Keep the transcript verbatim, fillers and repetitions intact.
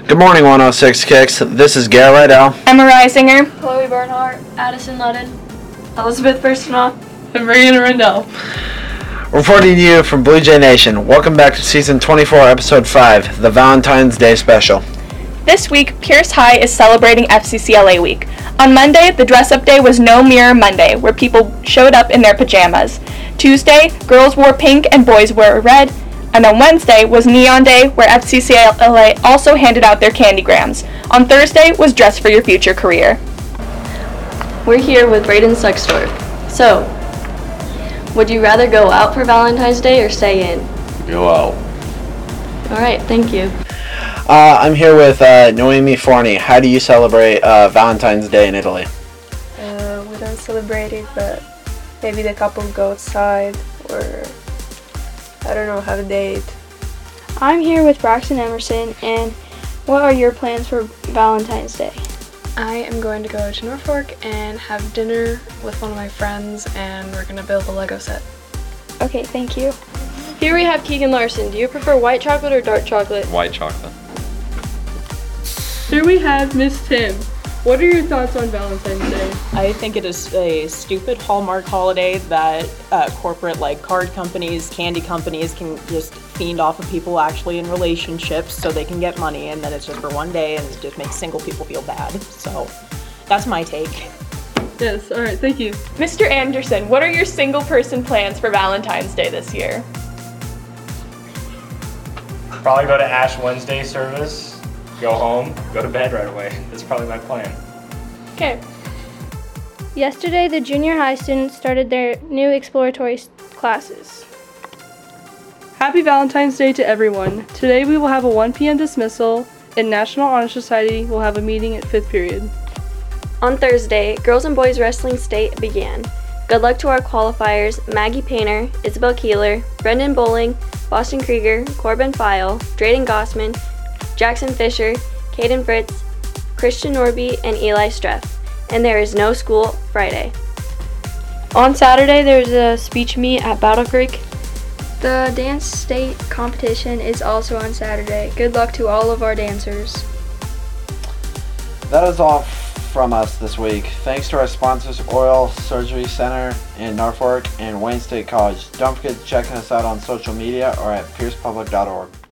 Good morning, one oh six Kicks. This is Garrett Liddell, Emma Reisinger, Chloe Bernhardt, Addison Ludden, Elizabeth Personal, and Brianna Rendell. reporting to you from Blue Jay Nation. Welcome back to Season twenty-four, Episode five, the Valentine's Day Special. This week, Pierce High is celebrating F C C L A Week. On Monday, the dress-up day was No Mirror Monday, where people showed up in their pajamas. Tuesday, girls wore pink and boys wore red. And on Wednesday was Neon Day, where F C C L A also handed out their candygrams. On Thursday was Dress for Your Future Career. We're here with Braden Sextor. So, would you rather go out for Valentine's Day or stay in? Go out. Alright, thank you. Uh, I'm here with uh, Noemi Forney. How do you celebrate uh, Valentine's Day in Italy? Uh, we don't celebrate it, but maybe the couple go outside or, I don't know, have a date. I'm here with Braxton Emerson, and what are your plans for Valentine's Day? I am going to go to Norfolk and have dinner with one of my friends, and we're going to build a Lego set. Okay, thank you. Here we have Keegan Larson. Do you prefer white chocolate or dark chocolate? White chocolate. Here we have Miss Tim. What are your thoughts on Valentine's Day? I think it is a stupid Hallmark holiday that uh, corporate like card companies, candy companies can just fiend off of people actually in relationships so they can get money, and then it's just for one day and it just makes single people feel bad. So that's my take. Yes, alright, thank you. Mister Anderson, what are your single person plans for Valentine's Day this year? Probably go to Ash Wednesday service, go home, go to bed right away. That's probably my plan. Okay. Yesterday, the junior high students started their new exploratory s- classes. Happy Valentine's Day to everyone. Today we will have a one p.m. dismissal, and National Honor Society will have a meeting at fifth period. On Thursday, girls and boys wrestling state began. Good luck to our qualifiers: Maggie Painter, Isabel Keeler, Brendan Bowling, Boston Krieger, Corbin File, Drayden Gossman, Jackson Fisher, Caden Fritz, Christian Norby, and Eli Streff. And there is no school Friday. On Saturday, there's a speech meet at Battle Creek. The dance state competition is also on Saturday. Good luck to all of our dancers. That is all from us this week. Thanks to our sponsors, Oral Surgery Center in Norfolk and Wayne State College. Don't forget to check us out on social media or at pierce public dot org.